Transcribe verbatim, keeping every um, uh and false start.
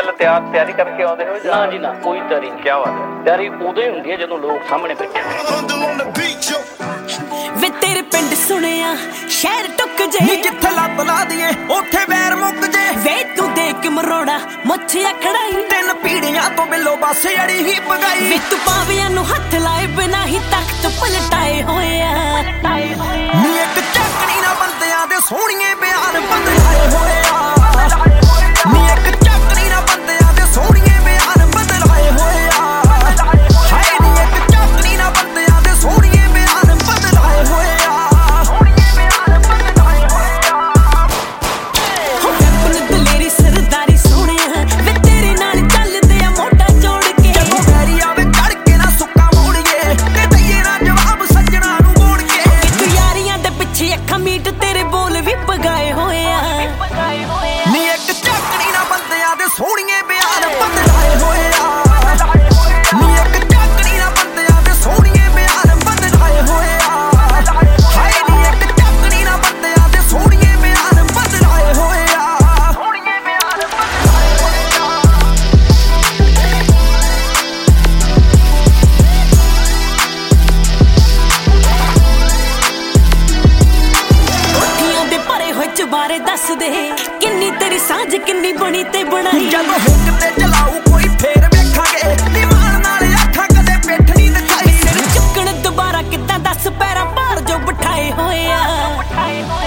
ਪਹਿਲਾਂ ਤਿਆਰ ਤਿਆਰੀ ਕਰਕੇ ਆਉਂਦੇ ਹੋ ਨਾ ਜੀ ਨਾ, ਕੋਈ ਤਿਆਰੀ ਨਹੀਂ। ਕੀ ਬਾਤ ਹੈ। ਤਿਆਰੀ ਉਦੋਂ ਹੀ ਹੁੰਦੀ ਹੈ ਜਦੋਂ ਲੋਕ ਸਾਹਮਣੇ ਬੈਠੇ ਵੇ ਤੇਰੇ ਪਿੰਡ ਸੁਣਿਆ ਸ਼ਹਿਰ ਟੁੱਕ ਜੇ ਨੀ ਜਿੱਥੇ ਲੱਤ ਲਾ ਦੀਏ ਉੱਥੇ ਵੈਰ ਮੁੱਕ ਜੇ ਵੇ ਤੂੰ ਦੇਖ ਮਰੋੜਾ ਮੁੱਛ ਅਖੜਾਈ ਤਿੰਨ ਪੀੜੀਆਂ ਤੋਂ ਬਿੱਲੋ ਬਸ ਅੜੀ ਹੀ ਪਗਾਈ ਵੇ ਤੂੰ ਪਾਵਿਆਂ ਨੂੰ ਹੱਥ ਲਾਏ ਬਿਨਾ ਹੀ ਤਖਤ ਪਲਟਾਏ ਹੋਇਆ ਨੀ ਇੱਕ ਚੱਕਣੀ ਨਾ ਬੰਦਿਆਂ ਦੇ ਸੋਹਣੀਏ ਬਿਆਨ ਬਦਲਾਏ ਹੋਇਆ ਨੀ ਇੱਕ ਚੱਕਣੀ ਨਾ ਬੰਦਿਆਂ ਦੇ ਸੋਹਣੀਏ ਬਿਆਨ ਬਦਲਾਏ ਹੋਇਆ ਹਾਏ ਨੀ ਇੱਕ ਚੱਕਣੀ ਨਾ ਬੰਦਿਆਂ ਦੇ ਸੋਹਣੀਏ ਬਿਆਨ ਬਦਲਾਏ ਹੋਇਆ ਸੋਹਣੀਏ ਬਿਆਨ ਬਦਲਾਏ ਹੋਇਆ ਹੋ ਕੱਪਨ ਦਲੇਰੀ ਸਰਦਾਰੀ ਸੋਹਣਿਆ ਵੇ ਤੇਰੇ ਨਾਲ ਚੱਲਦੇ ਆ ਮੋਢਾ ਜੋੜ ਕੇ ਜਦੋਂ ਵੈਰੀ ਆਵੇ ਚੜ ਕੇ ਨਾ ਸੁੱਕਾ ਮੋੜੀਏ ਤੇ ਦਈਏ ਨਾ ਜਵਾਬ ਸੱਜਣਾ ਨੂੰ ਮੋੜੀਏ ਤੂੰ ਯਾਰੀਆਂ ਦੇ ਪਿੱਛੇ ਅੱਖਾਂ ਮੀਟ ਤੇਰੇ ਬੋਲ ਵੀ ਪਗਾਏ ਹੋਇਆ ਨੀ ਇੱਕ ਚੱਕਣੀ ਨਾ ਬੰਦਿਆਂ ਦੇ ਸੋਹਣੀਏ ਬਿਆਨ ਬਦਲਾਏ ਹੋਇਆ ਨੀ ਇੱਕ ਚੱਕਣੀ ਨਾ ਬੰਦਿਆਂ ਦੇ ਸੋਹਣੀਏ ਬਿਆਨ ਬਦਲਾਏ ਹੋਇਆ ਹਾਏ ਨੀ ਇੱਕ ਚੱਕਣੀ ਨਾ ਬੰਦਿਆਂ ਦੇ ਸੋਹਣੀਏ ਬਿਆਨ ਬਦਲਾਏ ਹੋਇਆ ਸੋਹਣੀਏ ਬਿਆਨ ਬਦਲਾਏ ਹੋਇਆ ਕੋਠੀਆਂ ਦੇ ਭਰੇ ਹੋਏ ਚੁਬਾਰੇ ਦੱਸ ਦੇ ਕਿੰਨੀ ਤੇਰੀ ਸਾਂਝ ਕਿੰਨੀ ਬਣੀ ਤੇ ਬਣਾਈ ਜਦੋਂ ਹੁੱਕ ਤੇ ਚਲਾਊ ਕੋਈ ਫੇਰ ਵੇਖਾਂਗੇ ਦੀਵਾਨ ਨਾਲ ਅੱਖਾਂ ਕਦੇ ਪਿੱਠ ਨਹੀਂ ਦਿਖਾਈ ਸਿਰ ਚੁੱਕਣ ਦੁਬਾਰਾ ਕਿੱਦਾਂ ਦੱਸ ਪੈਰਾਂ ਭਾਰ ਜੋ ਬਿਠਾਏ ਹੋਏ ਆ